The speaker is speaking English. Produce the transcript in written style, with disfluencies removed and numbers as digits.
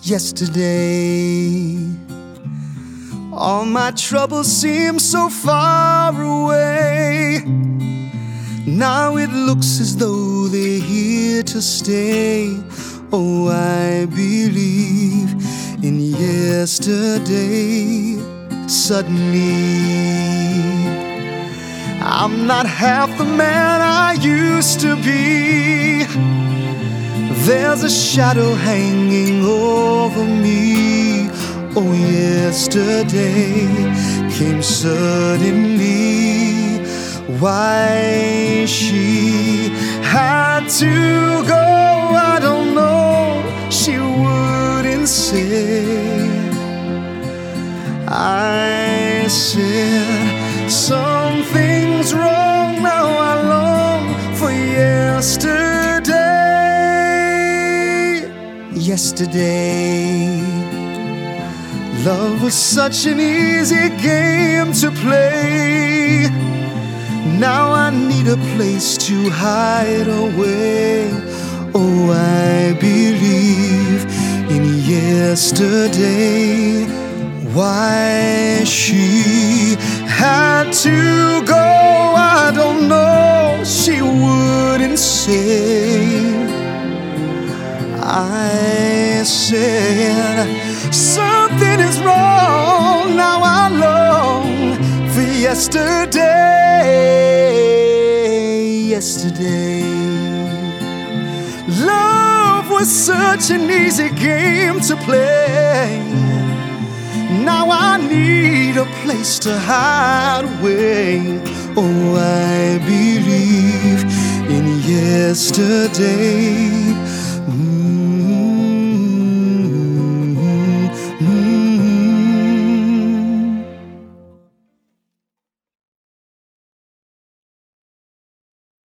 yesterday. All my troubles seem so far away. Now it looks as though they're here to stay. Oh, I believe in yesterday. Suddenly, I'm not half the man I used to be. There's a shadow hanging over me. Oh, yesterday came suddenly. Why she had to go, I don't know. She wouldn't say. I said something's wrong. Now I long for yesterday. Yesterday, love was such an easy game to play. Now I need a place to hide away. Oh, I believe in yesterday. Why she had to go, I don't know. She wouldn't say. I said something is wrong. Now I long for yesterday. Yesterday, love was such an easy game to play. Now I need a place to hide away. Oh, I believe in yesterday.